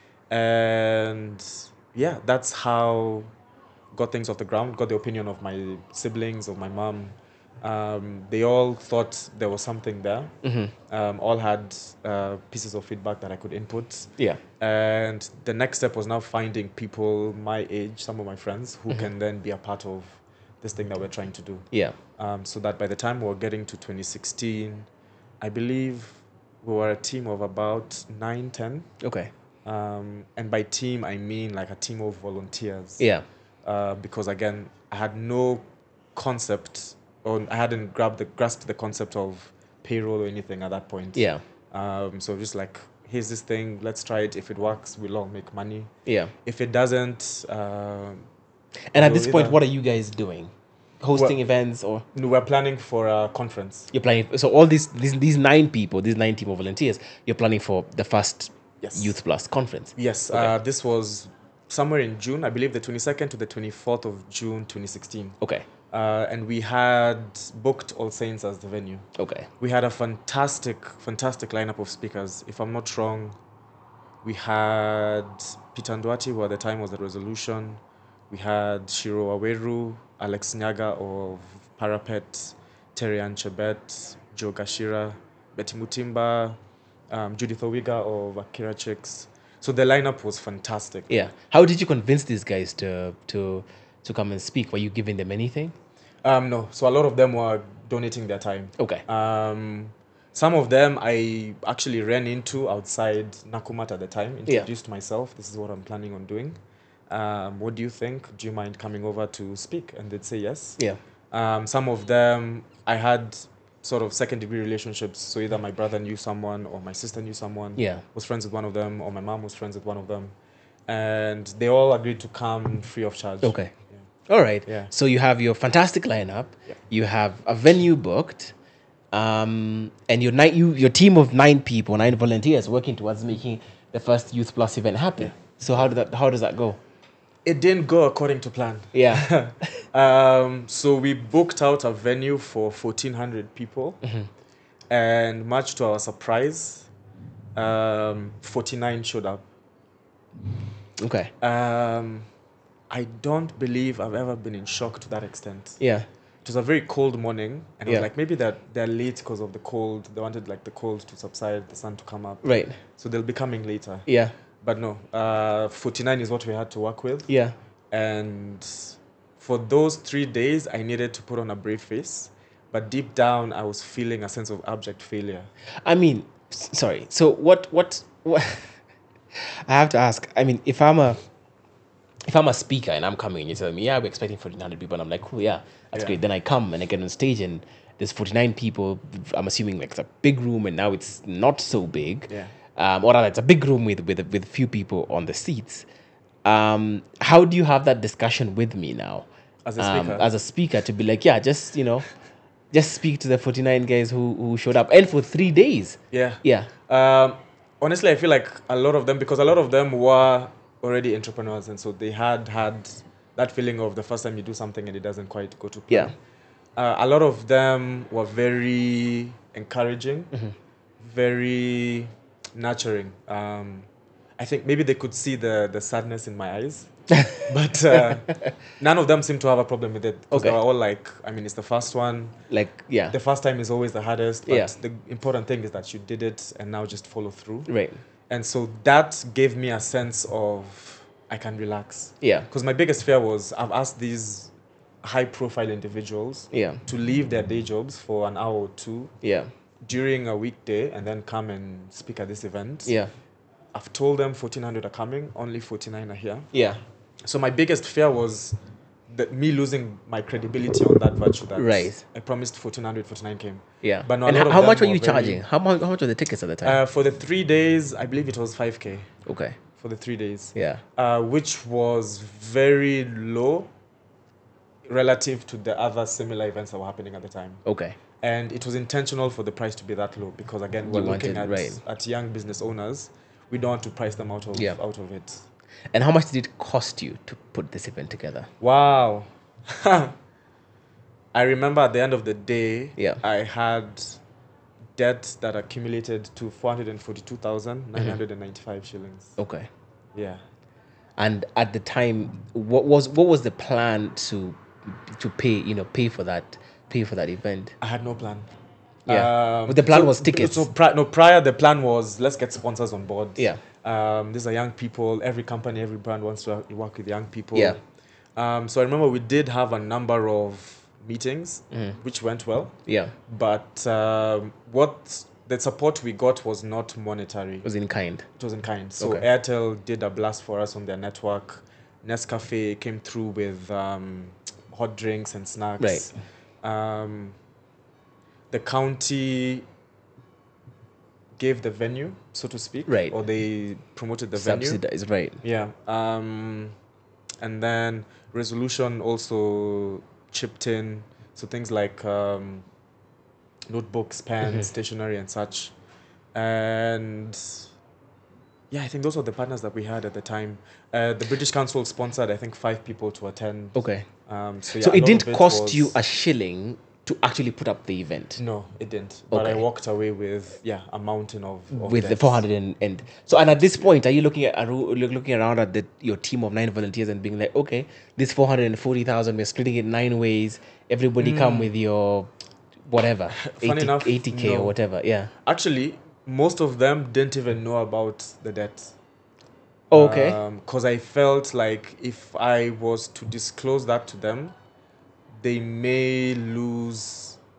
And yeah, that's how got things off the ground. Got the opinion of my siblings, of my mom. Um, they all thought there was something there. Um, all had uh, pieces of feedback that I could input. Yeah. And the next step was now finding people my age, some of my friends, who can then be a part of this thing that we're trying to do. Yeah. Um, so that by the time we were getting to twenty sixteen, I believe we were a team of about nine, ten. Okay. Um, and by team, I mean like a team of volunteers. Yeah. Uh, because again, I had no concept, or I hadn't grabbed the, grasped the concept of payroll or anything at that point. Yeah. Um, so just like, here's this thing, let's try it. If it works, we'll all make money. Yeah. If it doesn't, um, And at we'll this point, either- what are you guys doing? Hosting Well- events or? no, we're planning for a conference. You're planning. So all these these these nine people, these nine team of volunteers, you're planning for the first Yes. Youth Plus conference. Yes, Okay. uh, this was somewhere in June, I believe the twenty-second to the twenty-fourth of June, twenty sixteen. Okay. Uh, and we had booked All Saints as the venue. Okay. We had a fantastic, fantastic lineup of speakers. If I'm not wrong, we had Peter Nduati, who at the time was the Resolution. We had Shiro Aweru, Alex Nyaga of Parapet, Terry Ann Chebet, Joe Gashira, Betty Mutimba, um, Judith Owiga of Akira Chicks. So the lineup was fantastic. Yeah. How did you convince these guys to to to come and speak? Were you giving them anything? Um, no, so a lot of them were donating their time. Okay. Um, Some of them I actually ran into outside Nakumat at the time, Yeah. introduced myself. This is what I'm planning on doing. Um, what do you think? Do you mind coming over to speak? And they'd say yes. Yeah. Um, some of them I had sort of second degree relationships. So either my brother knew someone or my sister knew someone, Yeah. was friends with one of them, or my mom was friends with one of them. And they all agreed to come free of charge. Okay. Yeah. All right. Yeah. So you have your fantastic lineup. Yeah. You have a venue booked. Um, and your nine, you, your team of nine people, nine volunteers working towards making the first Youth Plus event happen. Yeah. So how did that? How does that go? It didn't go according to plan. Yeah. um, so we booked out a venue for fourteen hundred people. Mm-hmm. And much to our surprise, um, forty-nine showed up. Okay. Um, I don't believe I've ever been in shock to that extent. Yeah. It was a very cold morning, and I Yeah. was like, maybe that they're late because of the cold. They wanted like the cold to subside, the sun to come up. Right. So they'll be coming later. Yeah. But no, uh, forty-nine is what we had to work with. Yeah. And for those three days, I needed to put on a brave face. But deep down, I was feeling a sense of abject failure. I mean, s- sorry. So what? What? What? I have to ask. I mean, if I'm a if I'm a speaker and I'm coming and you tell me, yeah, we're expecting fourteen hundred people, and I'm like, cool, yeah, that's Yeah. great. Then I come and I get on stage and there's forty-nine people. I'm assuming like it's a big room, and now it's not so big. Yeah. Um, or rather, it's a big room with with with few people on the seats. Um, how do you have that discussion with me now? As a Um, speaker? as a speaker, to be like, yeah, just you know, just speak to the forty-nine guys who who showed up, and for three days. Yeah. Yeah. Um, honestly, I feel like a lot of them, because a lot of them were already entrepreneurs, and so they had had that feeling of the first time you do something and it doesn't quite go to plan. Yeah. Uh, a lot of them were very encouraging, Mm-hmm. very nurturing. Um, I think maybe they could see the the sadness in my eyes, but uh, none of them seemed to have a problem with it. Because Okay. they were all like, I mean, it's the first one. Like, yeah. The first time is always the hardest, but Yeah. the important thing is that you did it and now just follow through. Right. And so that gave me a sense of I can relax. Yeah. Because my biggest fear was I've asked these high profile individuals Yeah. to leave their day jobs for an hour or two Yeah. during a weekday and then come and speak at this event. Yeah. I've told them fourteen hundred are coming, only forty-nine are here. Yeah. So my biggest fear was that me losing my credibility on that virtue that Right. I promised fourteen hundred, forty-nine came. Yeah. But no, a and lot how, of how them much were were you very- charging? How much? How much were the tickets at the time? Uh, for the three days, I believe it was five K okay. for the three days. Yeah. Uh, which was very low relative to the other similar events that were happening at the time. Okay. And it was intentional for the price to be that low because, again, we're You looking wanted- at, right. at young business owners. We don't want to price them out of, Yeah. out of it. And how much did it cost you to put this event together? Wow. I remember at the end of the day, Yeah. I had debt that accumulated to four hundred forty-two thousand nine hundred ninety-five shillings. Okay. Yeah. And at the time, what was what was the plan to to pay you know pay for that pay for that event? I had no plan. Yeah. Um, But the plan so- was tickets. So pri- no, prior the plan was let's get sponsors on board. Yeah. Um, these are young people. Every company, every brand wants to work with young people. Yeah. Um, so I remember we did have a number of meetings, which went well. Yeah. But um, what the support we got was not monetary. It was in kind. It was in kind. So Okay. Airtel did a blast for us on their network. Nescafe came through with um, hot drinks and snacks. Right. Um, the county gave the venue, so to speak. Right. Or they promoted the venue. Subsidized, right? Yeah. Um, and then Resolution also chipped in. So things like um, notebooks, pens, stationery, and such. And yeah, I think those were the partners that we had at the time. Uh, the British Council sponsored, I think, five people to attend. Okay. Um, so yeah, So a it lot didn't of cost was- you a shilling to actually put up the event No, it didn't. But I Okay. walked away with yeah a mountain of, of with the debts. four hundred and, and so and at this point, are you looking at are you looking around at the, your team of nine volunteers and being like, okay, this four hundred and forty thousand, we're splitting it nine ways. Everybody come with your whatever, Funny eighty, enough, eighty k no. or whatever. Yeah. Actually, most of them didn't even know about the debt. Oh, okay. Because I felt like if I was to disclose that to them, they may lose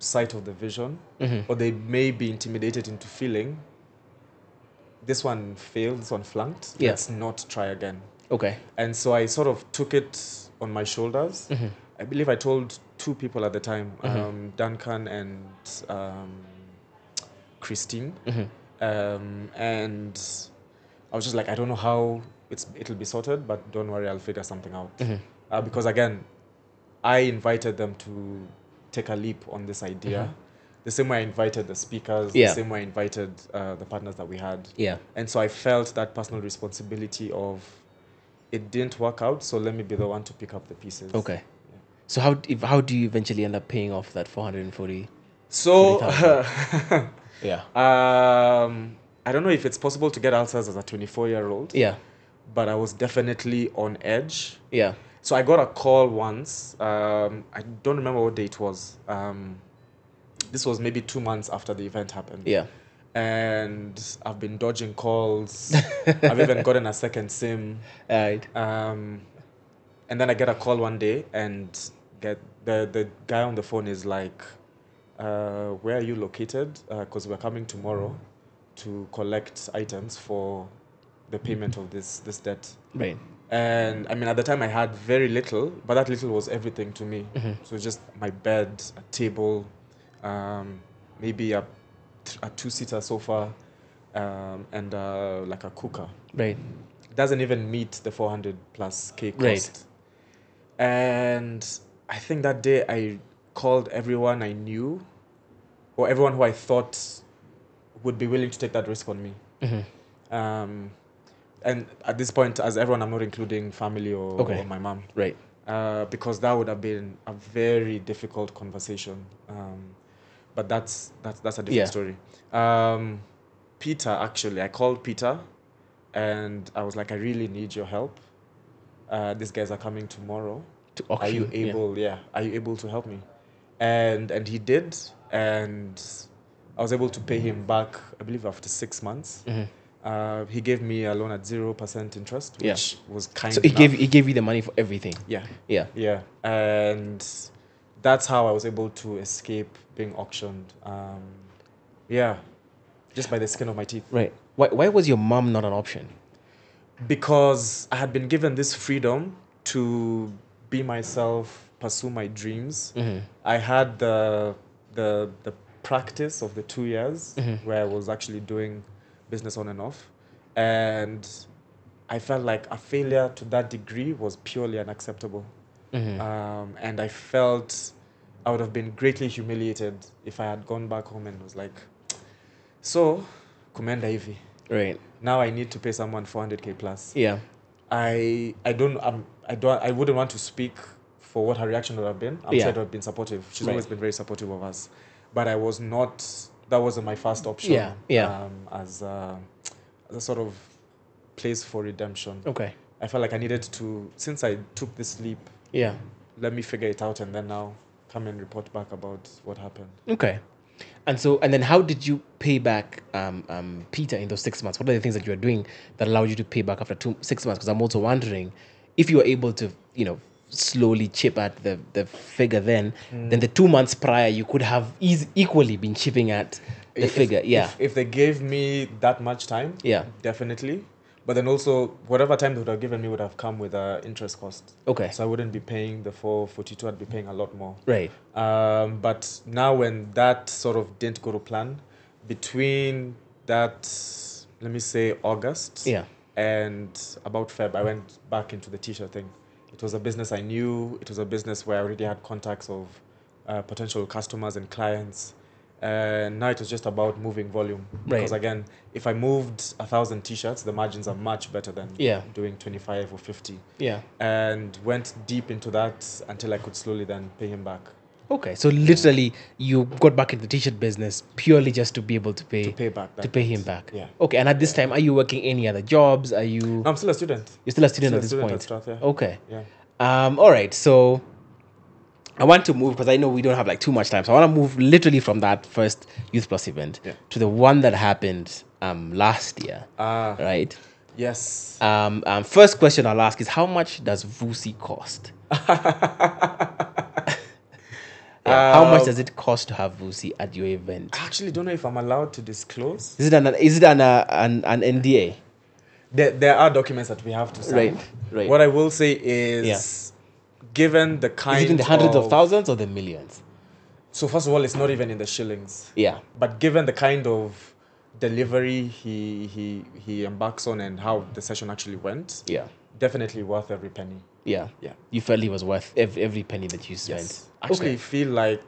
sight of the vision, or they may be intimidated into feeling this one failed, this one flunked. Yeah. Let's not try again. Okay. And so I sort of took it on my shoulders. I believe I told two people at the time, um, Duncan and um, Christine. Um, and I was just like, I don't know how it's it'll be sorted, but don't worry, I'll figure something out. Uh, because again, I invited them to take a leap on this idea. The same way I invited the speakers, Yeah. the same way I invited uh, the partners that we had. Yeah. And so I felt that personal responsibility of it didn't work out, so let me be the one to pick up the pieces. Okay. So how if, how do you eventually end up paying off that four hundred forty? So, Yeah. um, I don't know if it's possible to get ulcers as a twenty-four-year-old. Yeah. But I was definitely on edge. Yeah. So I got a call once. Um, I don't remember what day it was. Um, this was maybe two months after the event happened. Yeah. And I've been dodging calls. I've even gotten a second SIM. Right. Um, and then I get a call one day, and get the the guy on the phone is like, uh, "Where are you located? Because uh, we're coming tomorrow to collect items for the payment of this this debt." Right. And I mean, at the time I had very little, but that little was everything to me. So just my bed, a table, um, maybe a, a two-seater sofa, um, and uh, like a cooker. Right. It doesn't even meet the four hundred plus K cost. Right. And I think that day I called everyone I knew, or everyone who I thought would be willing to take that risk on me. Um, and at this point, as everyone, I'm not including family or, Okay. or my mom. Right. Uh, because that would have been a very difficult conversation. Um, but that's that's that's a different Yeah. story. Um, Peter, actually, I called Peter, and I was like, I really need your help. Uh, these guys are coming tomorrow. To Are you auction, yeah. able? Yeah. Are you able to help me? And and he did, and I was able to pay him back. I believe after six months. Uh, he gave me a loan at zero percent interest, Yeah. which was kind. So he enough. gave he gave you the money for everything. Yeah. Yeah. Yeah, and that's how I was able to escape being auctioned. Um, yeah, just by the skin of my teeth. Right. Why why was your mom not an option? Because I had been given this freedom to be myself, pursue my dreams. I had the the the practice of the two years where I was actually doing business on and off, and I felt like a failure to that degree was purely unacceptable. Um, and I felt I would have been greatly humiliated if I had gone back home and was like, so, kumenda hivi. Right. Now I need to pay someone four hundred K plus. Yeah. I I don't um, I don't I wouldn't want to speak for what her reaction would have been. I'm Yeah. sure it would have been supportive. She's Right. always been very supportive of us, but I was not. That wasn't my first option. Yeah, yeah. Um, as a, as a sort of place for redemption. Okay. I felt like I needed to, since I took this leap, Yeah. let me figure it out and then now come and report back about what happened. Okay. And so, and then how did you pay back um, um, Peter in those six months? What are the things that you were doing that allowed you to pay back after two, six months? Because I'm also wondering if you were able to, you know, slowly chip at the, the figure then, then the two months prior, you could have eas- equally been chipping at the If- figure. Yeah. If, if they gave me that much time, Yeah. definitely. But then also, whatever time they would have given me would have come with an interest cost. Okay. So I wouldn't be paying the four forty-two, I'd be paying a lot more. Right. Um, but now when that sort of didn't go to plan, between that, let me say August Yeah. and about Feb, I went back into the t-shirt thing. It was a business I knew. It was a business where I already had contacts of uh, potential customers and clients. And now it was just about moving volume. Right. Because again, if I moved a thousand t-shirts, the margins are much better than Yeah. doing twenty-five or fifty. Yeah. And went deep into that until I could slowly then pay him back. Okay. So literally, you got back into the t-shirt business purely just to be able to pay To pay back. to that pay debt. him back. Yeah. Okay. And at this time, are you working any other jobs? Are you? No, I'm still a student. You're still a student Still a at this student point. at Strath, yeah. Okay. Yeah. Um, all right. So I want to move because I know we don't have like too much time. So I want to move literally from that first Youth Plus event Yeah. to the one that happened um, last year. Ah, Right. yes. Um, um, first question I'll ask is how much does V U S I cost? Yeah. How much Um, does it cost to have Vusi at your event? I actually don't know if I'm allowed to disclose. Is it an is it an uh, an, an N D A? There, there are documents that we have to sign. Right, right. What I will say is, given the kind Is it in the hundreds of, of thousands or the millions? So first of all, it's not even in the shillings. Yeah. But given the kind of delivery he he he embarks on and how the session actually went, Yeah. definitely worth every penny. Yeah. Yeah. You felt it was worth every, every penny that you spent. Yes. Actually, Okay. feel like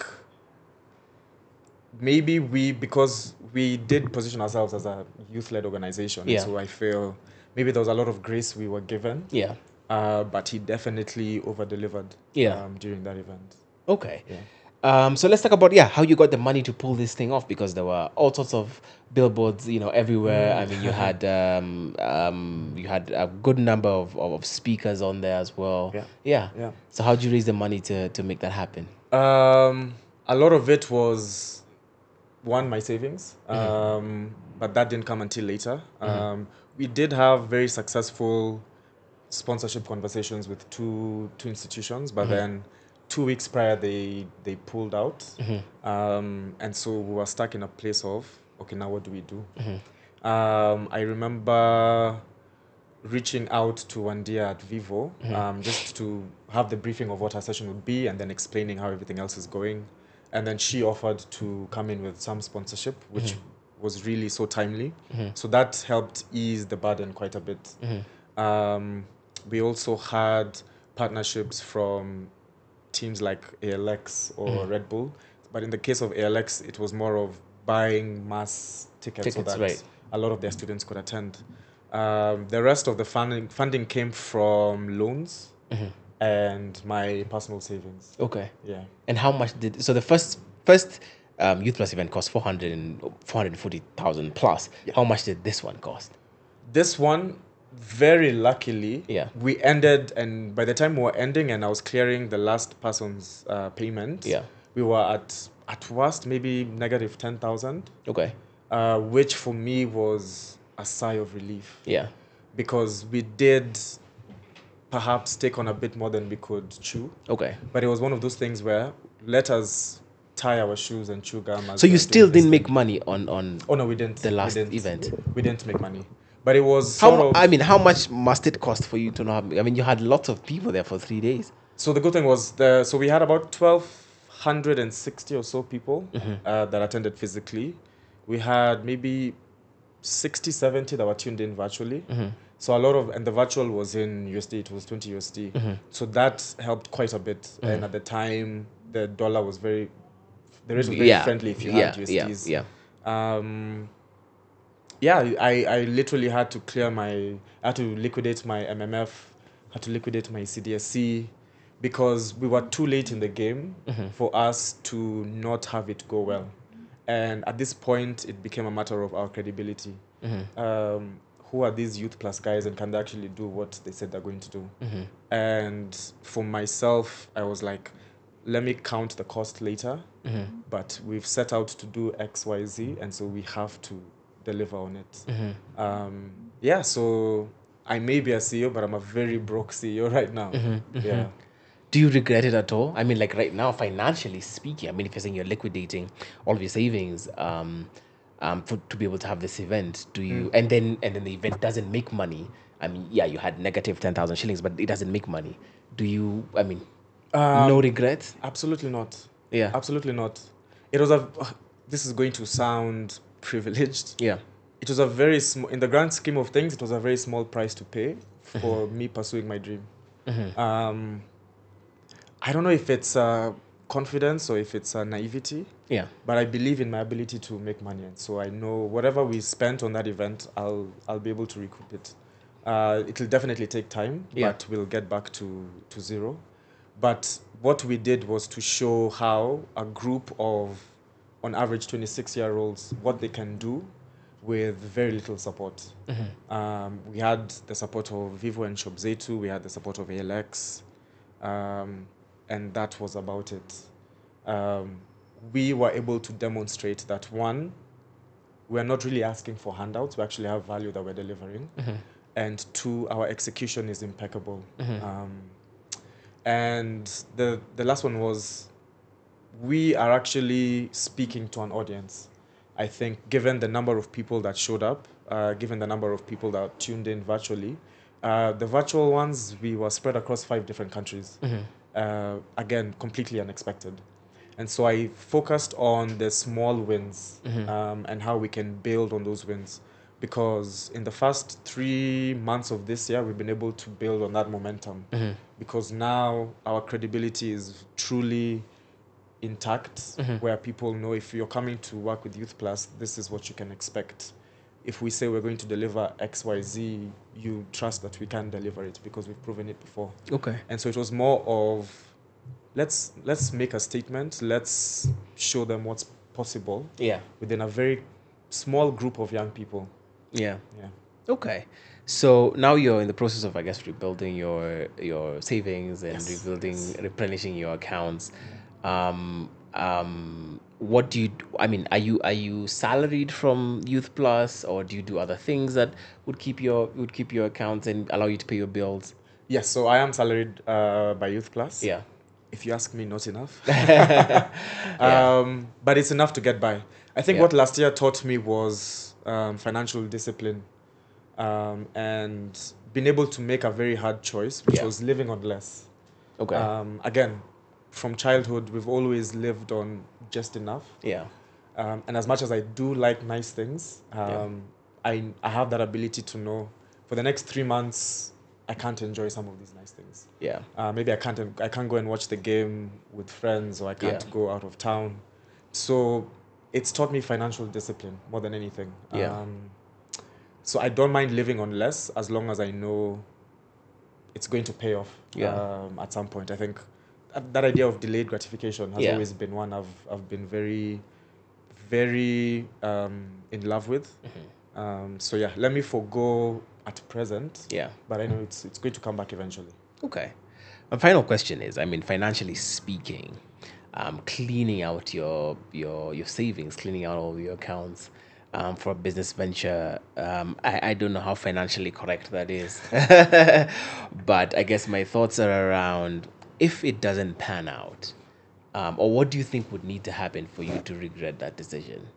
maybe we, because we did position ourselves as a youth-led organization, Yeah. and so I feel maybe there was a lot of grace we were given. Yeah. Uh, but he definitely over-delivered. Yeah. Um, during that event. Okay. Yeah. Um, so let's talk about yeah how you got the money to pull this thing off, because there were all sorts of billboards, you know, everywhere. I mean, you had um, um, you had a good number of, of speakers on there as well. Yeah. Yeah. Yeah. So how did you raise the money to to make that happen? Um, a lot of it was one, my savings, um, but that didn't come until later. Um, we did have very successful sponsorship conversations with two two institutions, but then two weeks prior they they pulled out, um, and so we were stuck in a place of, okay, now what do we do? Um, I remember reaching out to Wandia at Vivo, um, just to have the briefing of what her session would be and then explaining how everything else is going. And then she offered to come in with some sponsorship, which was really so timely. So that helped ease the burden quite a bit. Um, we also had partnerships from teams like A L X or Red Bull. But in the case of A L X, it was more of buying mass tickets, so Tickets, that right. a lot of their students could attend. Um, the rest of the funding funding came from loans and my personal savings. Okay. Yeah. And how much did so the first first um, Youth Plus event cost four hundred and four hundred forty thousand plus? How much did this one cost? This one, very luckily, Yeah. we ended, and by the time we were ending and I was clearing the last person's uh, payment, Yeah. we were at at worst maybe negative ten thousand, Okay. uh, which for me was a sigh of relief, Yeah. because we did perhaps take on a bit more than we could chew. Okay. But it was one of those things where, let us tie our shoes and chew gum. As So you we're still doing this didn't make thing. money on on Oh no, we didn't. the last we didn't. event? We didn't make money, but it was How sort mu- of. I mean, how much must it cost for you to not? I mean, you had lots of people there for three days. So the good thing was the so we had about twelve hundred and sixty or so people uh, that attended physically. We had maybe sixty, seventy that were tuned in virtually. So a lot of, and the virtual was in U S D, it was twenty U S D. So that helped quite a bit. And at the time, the dollar was very, the rate was very Yeah, friendly if you yeah, had yeah, U S Ds. yeah. Um, yeah, I, I literally had to clear my, I had to liquidate my M M F, had to liquidate my C D S C, because we were too late in the game for us to not have it go well. And at this point, it became a matter of our credibility. Um, who are these Youth Plus guys, and can they actually do what they said they're going to do? And for myself, I was like, let me count the cost later, but we've set out to do X, Y, Z, and so we have to deliver on it. Um, yeah, so I may be a C E O, but I'm a very broke C E O right now. Yeah. Do you regret it at all? I mean, like right now, financially speaking, I mean, if you're saying you're liquidating all of your savings um, um, for, to be able to have this event, do you? And then and then the event doesn't make money. I mean, yeah, you had negative ten thousand shillings, but it doesn't make money. Do you? I mean, no regrets. Absolutely not. Yeah. Absolutely not. It was a. This is going to sound privileged. Yeah. It was a very small, in the grand scheme of things, it was a very small price to pay for me pursuing my dream. Um, I don't know if it's uh, confidence or if it's uh, naivety, Yeah. but I believe in my ability to make money, and so I know whatever we spent on that event, I'll I'll be able to recoup it. Uh, it'll definitely take time, Yeah. but we'll get back to, to zero. But what we did was to show how a group of, on average, twenty-six-year-olds, what they can do with very little support. Um, we had the support of Vivo and Shopzetu, we had the support of A L X, um, and that was about it. Um, we were able to demonstrate that, one, we're not really asking for handouts, we actually have value that we're delivering. And two, our execution is impeccable. Um, and the, the last one was, we are actually speaking to an audience. I think, given the number of people that showed up, uh, given the number of people that tuned in virtually, uh, the virtual ones, we were spread across five different countries. Uh, again, completely unexpected. And so I focused on the small wins um, and how we can build on those wins. Because in the first three months of this year, we've been able to build on that momentum. Because now our credibility is truly intact, where people know if you're coming to work with Youth Plus, this is what you can expect. If we say we're going to deliver X Y Z, you trust that we can deliver it because we've proven it before. Okay. And so it was more of let's let's make a statement, let's show them what's possible Yeah. within a very small group of young people. Yeah. Yeah. Okay. So now you're in the process of, I guess, rebuilding your your savings and Yes, rebuilding, yes. replenishing your accounts. Um, um, what do you? Do? I mean, are you are you salaried from Youth Plus, or do you do other things that would keep your would keep your accounts and allow you to pay your bills? Yes, so I am salaried uh, by Youth Plus. Yeah. If you ask me, not enough. Yeah. um, but it's enough to get by. I think Yeah. what last year taught me was um, financial discipline um, and being able to make a very hard choice, which Yeah. was living on less. Okay. Um, again, from childhood, we've always lived on just enough. Yeah. Um, and as much as I do like nice things, um, I, I have that ability to know for the next three months, I can't enjoy some of these nice things. Yeah. Uh, maybe I can't I can't go and watch the game with friends, or I can't Yeah. go out of town. So it's taught me financial discipline more than anything. Yeah. Um, so I don't mind living on less as long as I know it's going to pay off Yeah. um, at some point. I think that, that idea of delayed gratification has Yeah. always been one I've I've been very, very um, in love with. Um, so yeah, let me forgo at present. Yeah. But I know it's it's going to come back eventually. Okay. My final question is, I mean, financially speaking, um, cleaning out your your your savings, cleaning out all your accounts um, for a business venture. Um, I, I don't know how financially correct that is, but I guess my thoughts are around if it doesn't pan out, um, or what do you think would need to happen for you to regret that decision?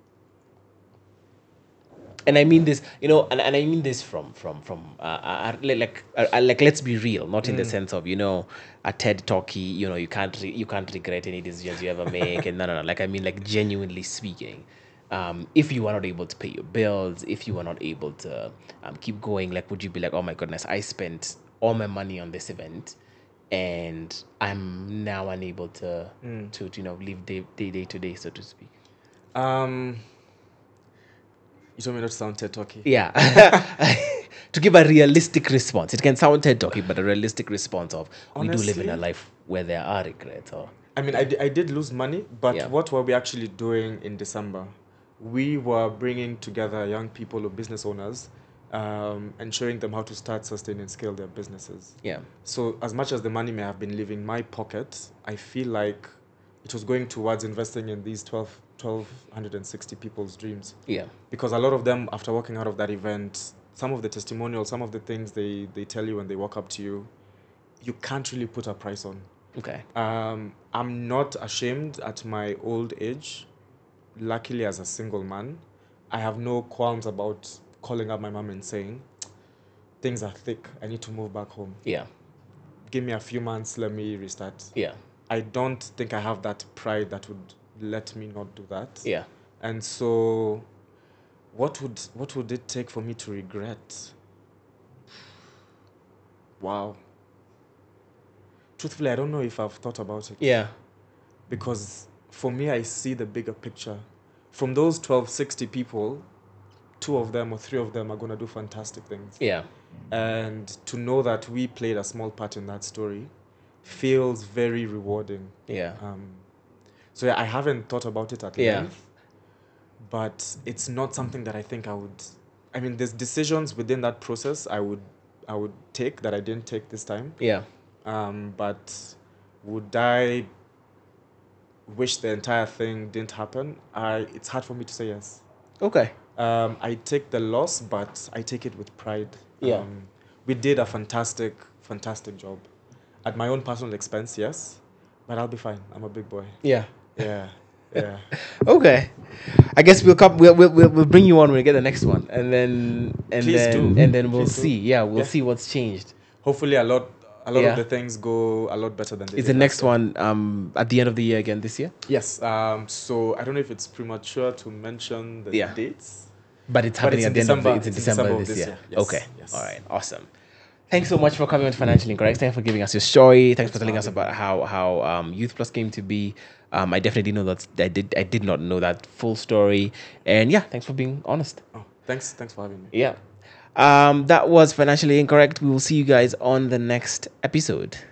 And I mean this, you know, and, and I mean this from from from uh, uh, like uh, uh, like let's be real, not in the sense of, you know, a TED talky, you know, you can't re- you can't regret any decisions you ever make, and no no no, like I mean like genuinely speaking, um, if you are not able to pay your bills, if you are not able to um, keep going, like would you be like, oh my goodness, I spent all my money on this event, and I'm now unable to to you know live day day day to day, so to speak. Um, you told me not to sound TED talky. Yeah. To give a realistic response. It can sound TED talky, but a realistic response of we do live in a Honestly, life where there are regrets. Or I mean, I, di- I did lose money, but Yeah. what were we actually doing in December? We were bringing together young people or business owners um, and showing them how to start, sustain, and scale their businesses. yeah, So, as much as the money may have been leaving my pocket, I feel like it was going towards investing in these twelve, twelve sixty people's dreams. yeah, Because a lot of them, after walking out of that event, some of the testimonials, some of the things they, they tell you when they walk up to you, you can't really put a price on. okay, Um, I'm not ashamed at my old age. Luckily, as a single man, I have no qualms about calling up my mom and saying, things are thick. I need to move back home. yeah, Give me a few months. Let me restart. yeah, I don't think I have that pride that would let me not do that. yeah. And so, what would what would it take for me to regret? Wow. Truthfully, I don't know if I've thought about it. Yeah, Because for me, I see the bigger picture. From those twelve sixty people, two of them or three of them are going to do fantastic things. yeah, And to know that we played a small part in that story feels very rewarding. yeah, Um, so yeah, I haven't thought about it at Yeah. length, but it's not something that I think I would. I mean, there's decisions within that process I would I would take that I didn't take this time. yeah. Um, but would I wish the entire thing didn't happen? I it's hard for me to say yes. Okay. Um, I take the loss, but I take it with pride. Yeah. Um, we did a fantastic, fantastic job. At my own personal expense, yes, but I'll be fine. I'm a big boy. Yeah. Yeah, yeah. Okay, I guess we'll come. We'll, we'll we'll we'll bring you on when we get the next one, and then and Please then do. and then we'll Please do. see. Yeah, we'll Yeah. see what's changed. Hopefully, a lot, a lot Yeah. of the things go a lot better than they Is did the next last year. one um at the end of the year again this year? Yes. Um. So I don't know if it's premature to mention the Yeah. dates, But it's but happening it's in at the end of the. December. It's in It's in December, December of this this year. year. Yes, Okay. yes. All right. Awesome. Thanks so much for coming on Financially Incorrect. Thanks for giving us your story. Thanks, Thanks for for telling us having about me. how how um, Youth Plus came to be. Um, I definitely know that I did I did not know that full story. And yeah, thanks for being honest. Oh, thanks. Thanks for having me. Yeah. Um, that was Financially Incorrect. We will see you guys on the next episode.